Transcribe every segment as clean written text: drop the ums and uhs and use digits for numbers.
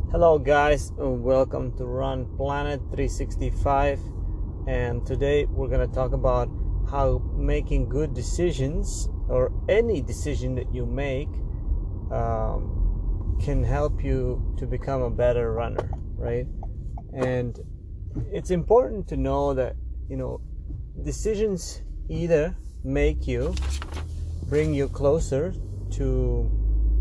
Hello guys, welcome to Run Planet 365, and today we're going to talk about how making good decisions, or any decision that you make, can help you to become a better runner, right? And it's important to know that, decisions either bring you closer to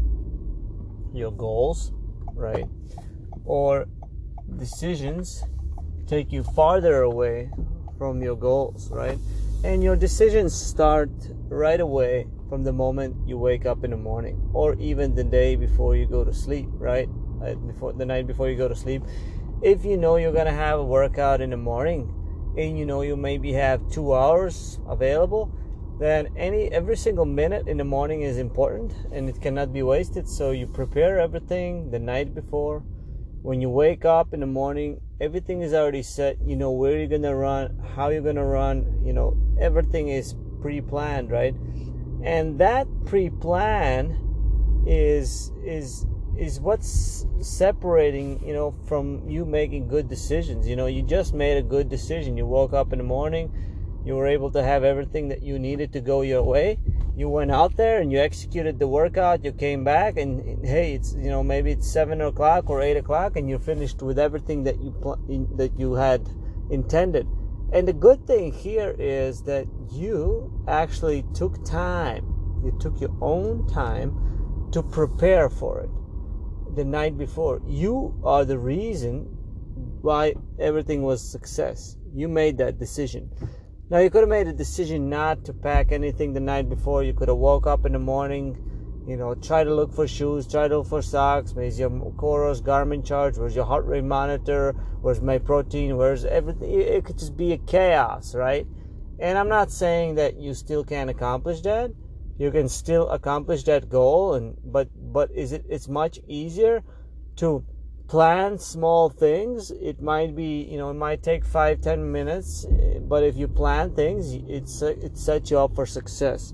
your goals, right? Or decisions take you farther away from your goals, right? And your decisions start right away from the moment you wake up in the morning, or even the day before you go to sleep, right? Before the night before you go to sleep. If you know you're gonna have a workout in the morning, and you maybe have 2 hours available, then every single minute in the morning is important and it cannot be wasted. So you prepare everything the night before. When you wake up in the morning, everything is already set. You know where you're gonna run, how you're gonna run. Everything is pre-planned, right? And that pre-plan is what's separating from you making good decisions. You just made a good decision. You woke up in the morning, you were able to have everything that you needed to go your way. You went out there and you executed the workout. You came back and hey, it's maybe it's 7 o'clock or 8 o'clock, and you finished with everything that you had intended. And the good thing here is that you actually took time. You took your own time to prepare for it the night before. You are the reason why everything was success. You made that decision. Now, you could have made a decision not to pack anything the night before. You could have woke up in the morning, try to look for shoes, try to look for socks. Where's your Coros Garmin charge? Where's your heart rate monitor? Where's my protein? Where's everything? It could just be a chaos, right? And I'm not saying that you still can't accomplish that. You can still accomplish that goal, but it's much easier to plan small things. It might be, it might take 5-10 minutes, but if you plan things, it sets you up for success.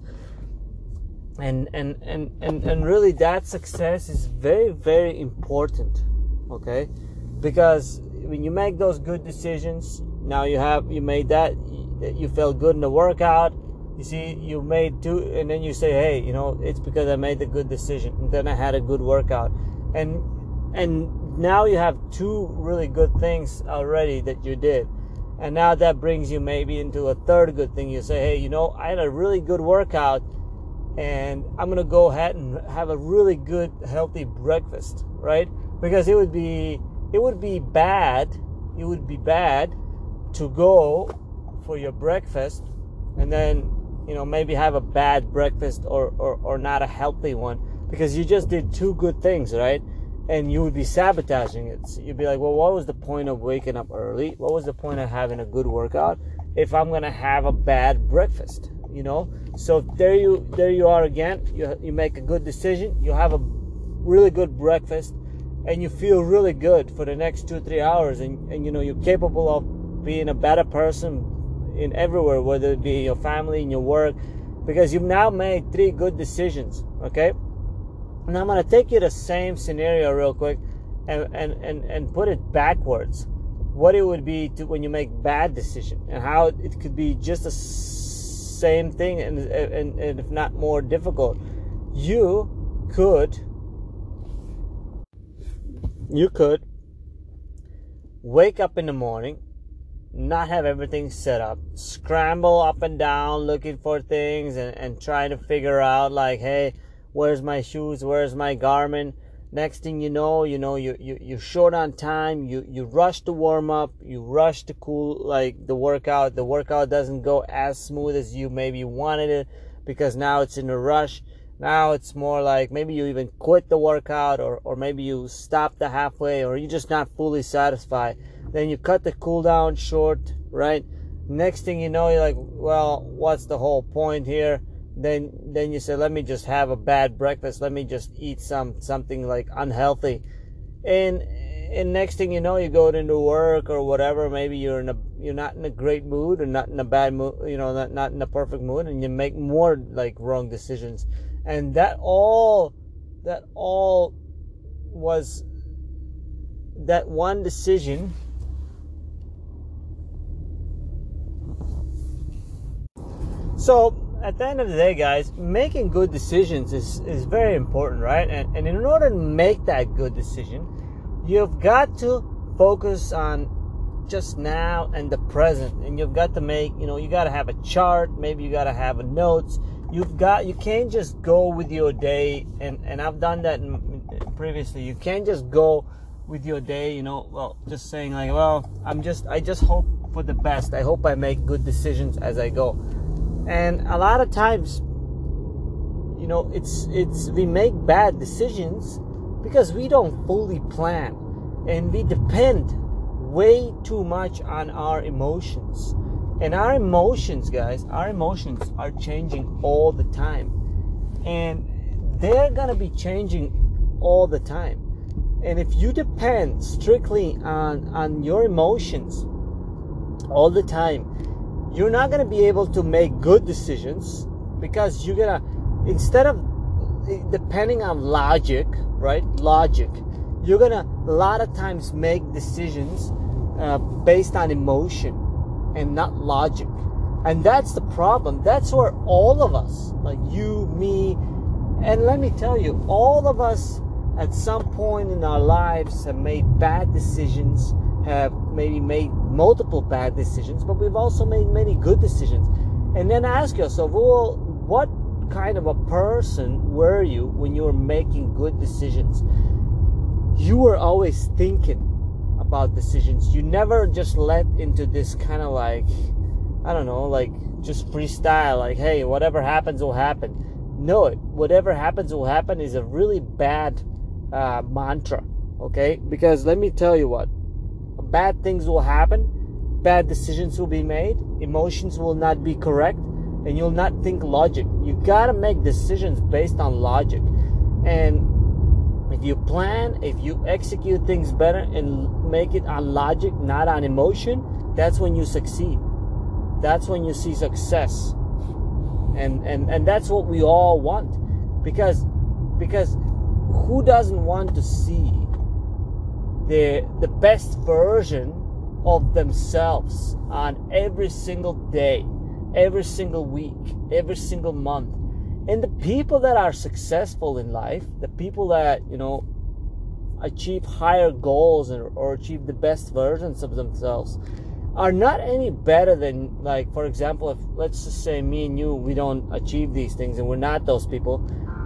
And really, that success is very, very important, okay? Because when you make those good decisions, now you made that, you felt good in the workout. You see, you made two, and then you say, hey, it's because I made the good decision, and then I had a good workout, and now you have two really good things already that you did. And now that brings you maybe into a third good thing. You say, hey, I had a really good workout, and I'm going to go ahead and have a really good, healthy breakfast, right? Because it would be bad to go for your breakfast and then, maybe have a bad breakfast or not a healthy one, because you just did two good things, right? And you would be sabotaging it. So you'd be like, well, what was the point of waking up early? What was the point of having a good workout if I'm going to have a bad breakfast? So there you are again. You make a good decision. You have a really good breakfast, and you feel really good for the next 2-3 hours. And you're capable of being a better person in everywhere, whether it be your family, in your work, because you've now made 3 good decisions, okay? Now I'm going to take you to the same scenario real quick and put it backwards. What it would be to when you make bad decision, and how it could be just the same thing and if not more difficult. You could wake up in the morning, not have everything set up, scramble up and down looking for things and try to figure out, like, hey, where's my shoes? Where's my Garmin? Next thing you know, you're short on time. You rush to warm up. You rush to cool, like, the workout. The workout doesn't go as smooth as you maybe wanted it, because now it's in a rush. Now it's more like maybe you even quit the workout, or maybe you stopped the halfway, or you're just not fully satisfied. Then you cut the cool down short, right? Next thing you know, you're like, well, what's the whole point here? Then you say, let me just have a bad breakfast. Let me just eat something like unhealthy. And next thing you know, you go into work or whatever. Maybe you're not in a great mood, or not in a bad mood, not in a perfect mood, and you make more like wrong decisions. And that all was that one decision so at the end of the day, guys, making good decisions is very important, right? And in order to make that good decision, you've got to focus on just now and the present. And you've got to make, you got to have a chart. Maybe you got to have a notes. You can't just go with your day. And I've done that previously. You can't just go with your day, just saying like, well, I just hope for the best. I hope I make good decisions as I go. And a lot of times, we make bad decisions because we don't fully plan, and we depend way too much on our emotions. And our emotions, guys, are changing all the time, and they're gonna be changing all the time. And if you depend strictly on your emotions all the time, you're not going to be able to make good decisions, because you're going to, instead of depending on logic, right? Logic, you're going to a lot of times make decisions based on emotion and not logic. And that's the problem. That's where all of us, like you, me, and let me tell you, all of us at some point in our lives have made bad decisions, have maybe made multiple bad decisions, but we've also made many good decisions. And then ask yourself, well, what kind of a person were you when you were making good decisions? You were always thinking about decisions. You never just let into this kind of like, I don't know, like just freestyle, like, hey, whatever happens will happen. No, whatever happens will happen is a really bad mantra, okay? Because let me tell you what, bad things will happen, bad decisions will be made, emotions will not be correct, and you'll not think logic. You gotta make decisions based on logic. And if you plan, if you execute things better and make it on logic, not on emotion, that's when you succeed. That's when you see success. And that's what we all want. Because who doesn't want to see the best version of themselves on every single day, every single week, every single month? And the people that are successful in life, the people that, achieve higher goals or achieve the best versions of themselves, are not any better than, like, for example, if let's just say me and you, we don't achieve these things and we're not those people.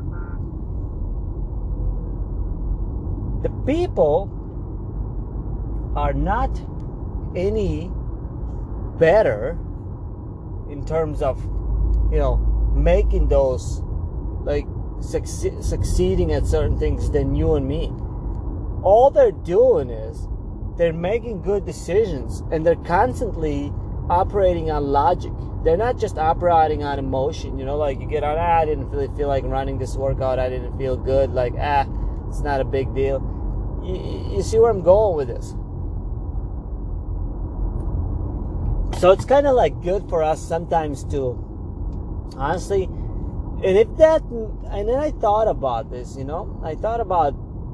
The people are not any better in terms of, making those, like, succeeding at certain things than you and me. All they're doing is they're making good decisions, and they're constantly operating on logic. They're not just operating on emotion. Like you get on, I didn't really feel like running this workout. I didn't feel good. Like, it's not a big deal. You see where I'm going with this? So it's kind of like good for us sometimes to, honestly, and then I thought about this, I thought about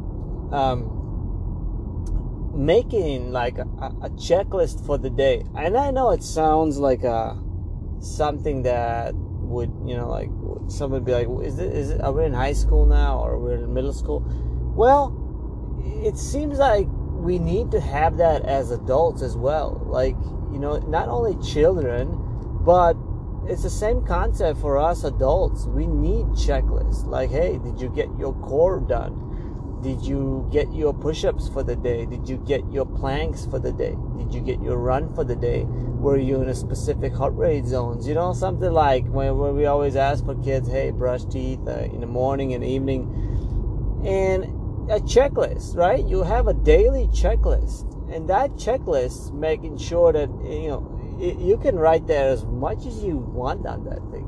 making like a checklist for the day. And I know it sounds like something that would, like someone would be like, is it, are we in high school now, or we're in middle school? Well, it seems like we need to have that as adults as well. Like, not only children, but it's the same concept for us adults. We need checklists. Like, hey, did you get your core done? Did you get your push-ups for the day? Did you get your planks for the day? Did you get your run for the day? Were you in a specific heart rate zones? Something like where we always ask for kids, hey, brush teeth in the morning and evening. And a checklist, right? You have a daily checklist. And that checklist, making sure that, you can write there as much as you want on that thing.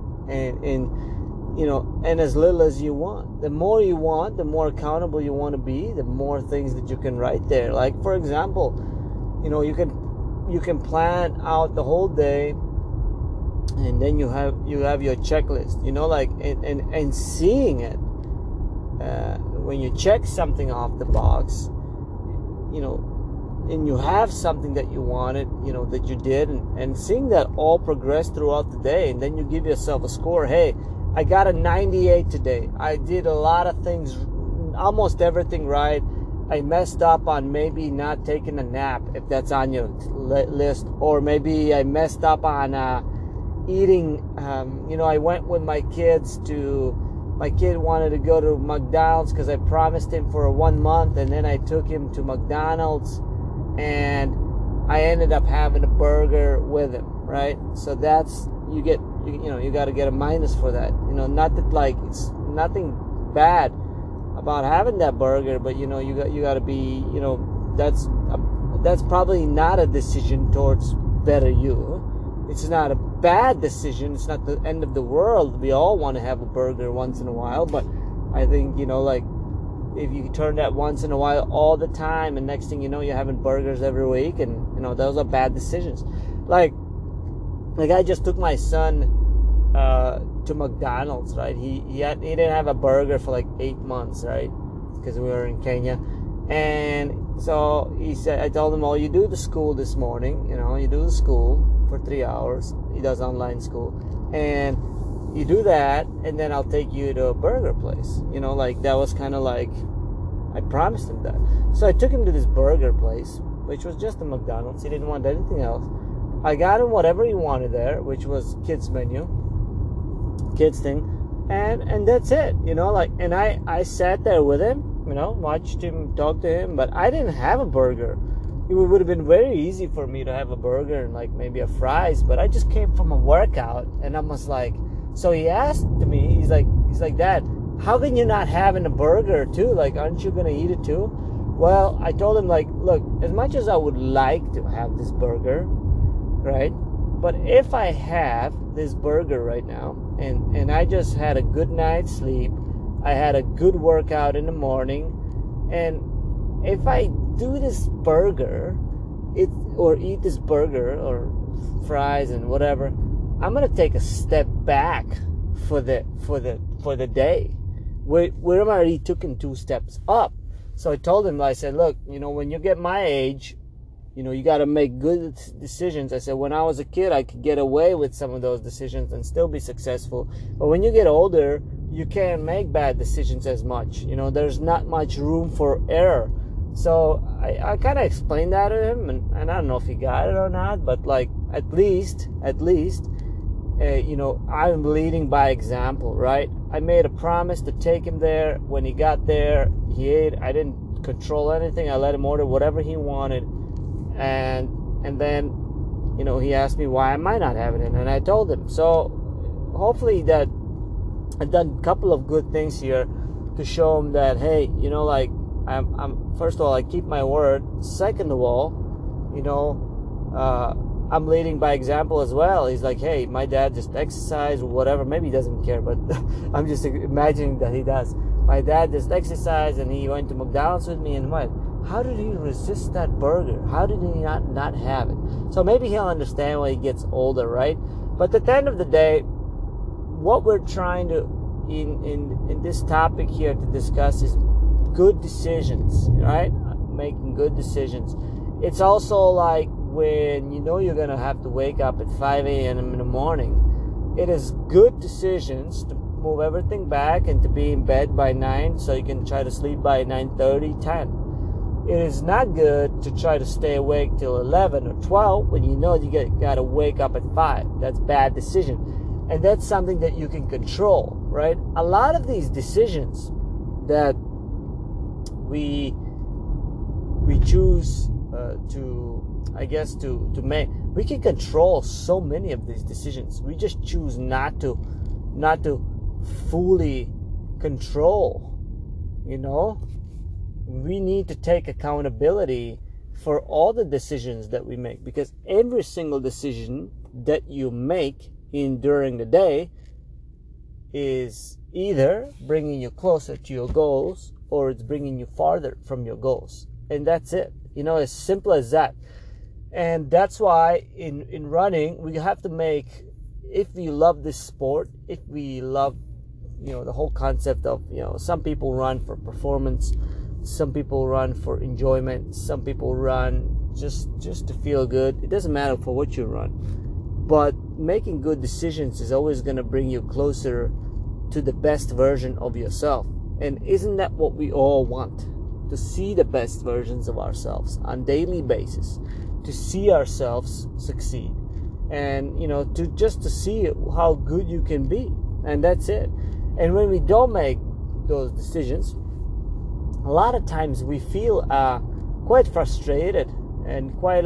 And as little as you want. The more you want, the more accountable you want to be, the more things that you can write there. Like, for example, you can plan out the whole day, and then you have your checklist, like, and seeing it, when you check something off the box, and you have something that you wanted, that you did, and seeing that all progress throughout the day, and then you give yourself a score. Hey, I got a 98 today. I did a lot of things, almost everything right. I messed up on maybe not taking a nap, if that's on your list, or maybe I messed up on eating. I went with my kids my kid wanted to go to McDonald's because I promised him for 1 month, and then I took him to McDonald's, and I ended up having a burger with him, right? So that's, you got to get a minus for that. Not that it's nothing bad about having that burger, but you got to be, that's probably not a decision towards better you. It's not a bad decision. It's not the end of the world. We all want to have a burger once in a while, but I think, if you turn that once in a while all the time, and next thing you know, you're having burgers every week, and, those are bad decisions. Like I just took my son to McDonald's, right? He didn't have a burger for 8 months, right? Because we were in Kenya. And so he said, I told him, well, you do the school this morning, you do the school for 3 hours. He does online school, and you do that, and then I'll take you to a burger place. That was kind of I promised him that. So I took him to this burger place, which was just a McDonald's. He didn't want anything else. I got him whatever he wanted there, which was kids menu, kids thing, and that's it. And I sat there with him, watched him, talked to him, but I didn't have a burger. It would have been very easy for me to have a burger and maybe a fries, but I just came from a workout, and I was so he asked me, he's like, Dad, how can you not having a burger too? Aren't you gonna eat it too? Well, I told him, look, as much as I would like to have this burger, right? But if I have this burger right now, and I just had a good night's sleep, I had a good workout in the morning, and if I do this burger, or eat this burger or fries and whatever, I'm gonna take a step back for the day. Where am I already taking 2 steps up? So I told him, I said, look, when you get my age, you got to make good decisions. I said, when I was a kid, I could get away with some of those decisions and still be successful. But when you get older, you can't make bad decisions as much. There's not much room for error. So I kind of explained that to him, and I don't know if he got it or not, but at least, I'm leading by example, right? I made a promise to take him there. When he got there, he ate. I didn't control anything. I let him order whatever he wanted, and then, he asked me why am I not having it, and I told him. So hopefully that I've done a couple of good things here to show him that, hey, I'm first of all, I keep my word. Second of all, I'm leading by example as well. He's like, hey, my dad just exercised or whatever. Maybe he doesn't care, but I'm just imagining that he does. My dad just exercised, and he went to McDonald's with me, and what? How did he resist that burger? How did he not have it? So maybe he'll understand when he gets older, right? But at the end of the day, what we're trying to, in this topic here to discuss is good decisions, right? Making good decisions. It's also when you're going to have to wake up at 5 a.m. in the morning, it is good decisions to move everything back and to be in bed by 9 so you can try to sleep by 9:30, 10. It is not good to try to stay awake till 11 or 12 when you got to wake up at 5. That's bad decision. And that's something that you can control, right? A lot of these decisions that we choose to make, we can control so many of these decisions. We just choose not to fully control. We need to take accountability for all the decisions that we make, because every single decision that you make during the day is either bringing you closer to your goals or it's bringing you farther from your goals. And that's it. As simple as that. And that's why in running, we have to make, if we love this sport, if we love, the whole concept of, some people run for performance, Some people run for enjoyment. Some people run just to feel good. It doesn't matter for what you run. But making good decisions is always going to bring you closer to the best version of yourself. And isn't that what we all want? To see the best versions of ourselves on a daily basis, to see ourselves succeed, and to see how good you can be. And that's it. And when we don't make those decisions, a lot of times we feel quite frustrated and quite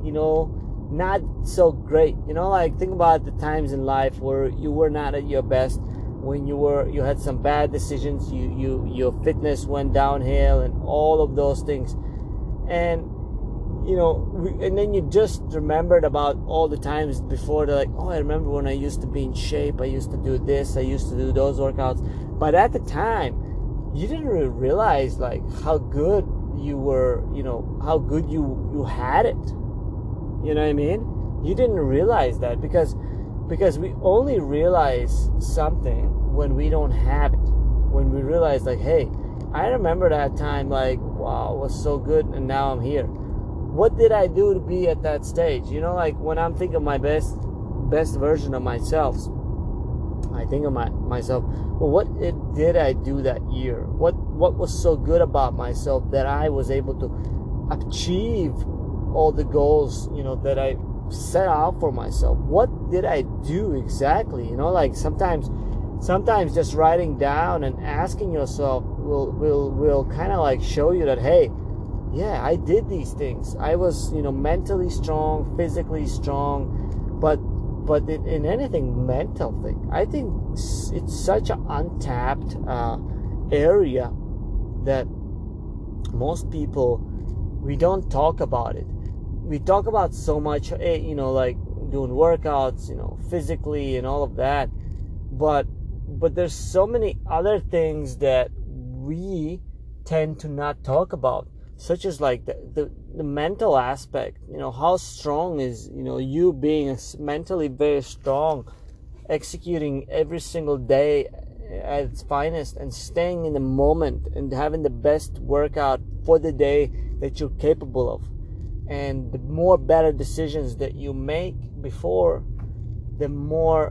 not so great. Think about the times in life where you were not at your best, when you had some bad decisions, your fitness went downhill and all of those things. And and then you just remembered about all the times before. They're like, oh, I remember when I used to be in shape, I used to do this, I used to do those workouts. But at the time, you didn't really realize how good you were, how good you had it. You know what I mean? You didn't realize that because we only realize something when we don't have it. When we realize hey, I remember that time, wow, it was so good, and now I'm here. What did I do to be at that stage? When I'm thinking of my best version of myself, I think of myself, well, what did I do that year? What was so good about myself that I was able to achieve all the goals, that I set out for myself? What did I do exactly? Sometimes just writing down and asking yourself will kind of show you that, hey, yeah, I did these things. I was, mentally strong, physically strong, but in anything mental thing, I think it's such an untapped area that most people, we don't talk about it. We talk about so much, doing workouts, physically and all of that, but there's so many other things that we tend to not talk about, such as the mental aspect. How strong is you being mentally very strong, executing every single day at its finest, and staying in the moment and having the best workout for the day that you're capable of. And the more better decisions that you make before, the more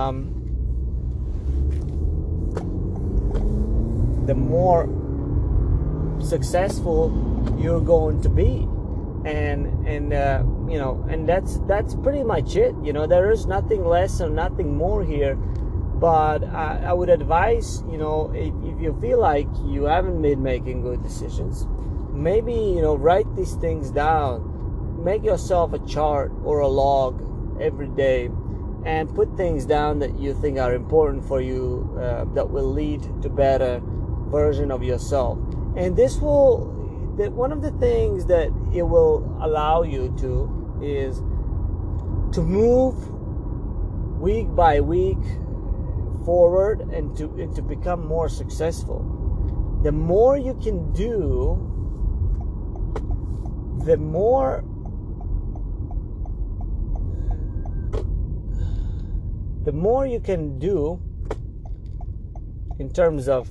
successful you're going to be. And that's pretty much it. There is nothing less or nothing more here. But I would advise, if you feel like you haven't been making good decisions, maybe write these things down. Make yourself a chart or a log every day, and put things down that you think are important for you, that will lead to better version of yourself. And one of the things that it will allow you to is to move week by week forward and to become more successful. The more you can do, the more you can do in terms of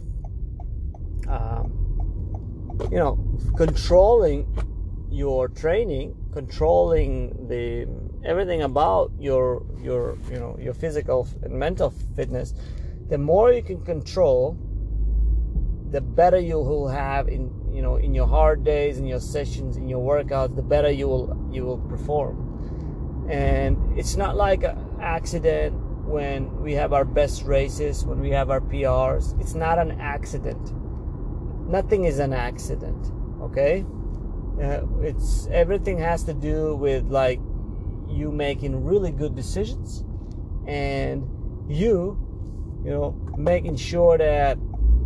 controlling your training, controlling everything about your physical and mental fitness. The more you can control, the better you will have in your hard days, in your sessions, in your workouts. The better you will perform. And it's not like an accident when we have our best races, when we have our PRs. It's not an accident. Nothing is an accident, okay? It's everything has to do with you making really good decisions, and you making sure that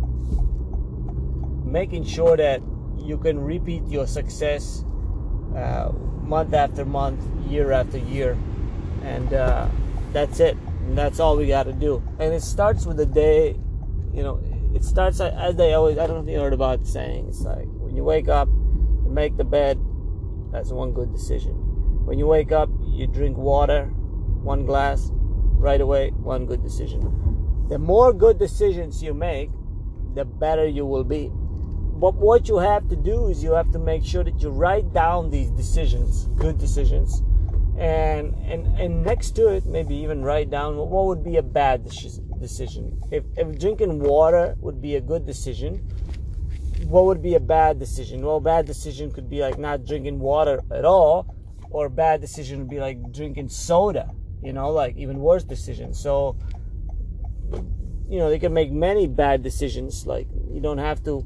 you can repeat your success month after month, year after year, and that's it. And that's all we got to do. And it starts with the day. It starts as they always. I don't know if you heard about saying. It's when you wake up, you make the bed. That's one good decision. When you wake up, you drink water, 1 glass, right away, one good decision. The more good decisions you make, the better you will be. but what you have to do is you have to make sure that you write down these decisions, good decisions, and next to it, maybe even write down what would be a bad decision. If drinking water would be a good decision, what would be a bad decision? Well, bad decision could be like not drinking water at all, or bad decision would be like drinking soda, like even worse decisions. So, they can make many bad decisions. Like, you don't have to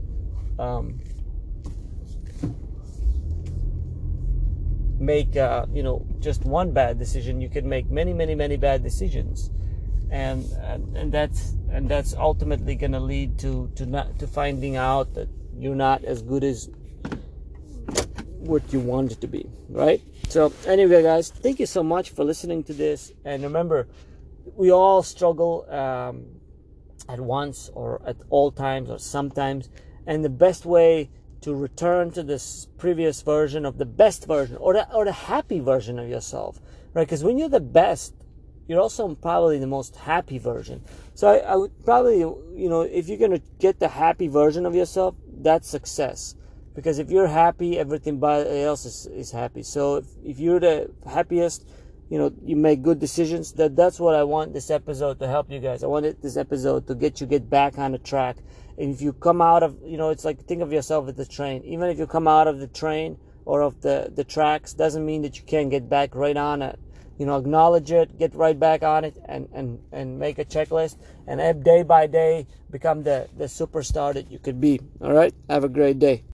make just one bad decision. You can make many bad decisions, and that's ultimately going to lead to finding out that you're not as good as what you want it to be, right? So anyway, guys, thank you so much for listening to this, and remember, we all struggle at once or at all times or sometimes, and the best way to return to this previous version of the best version or the happy version of yourself, right? Because when you're the best, you're also probably the most happy version. So I would probably, if you're going to get the happy version of yourself, that's success. Because if you're happy, everything else is happy. So if you're the happiest, you make good decisions. That's what I want this episode to help you guys. I wanted this episode to get back on the track. And if you come out of, it's like, think of yourself as the train. Even if you come out of the train or of the tracks, doesn't mean that you can't get back right on it. Acknowledge it, get right back on it, and make a checklist. And day by day, become the superstar that you could be. All right? Have a great day.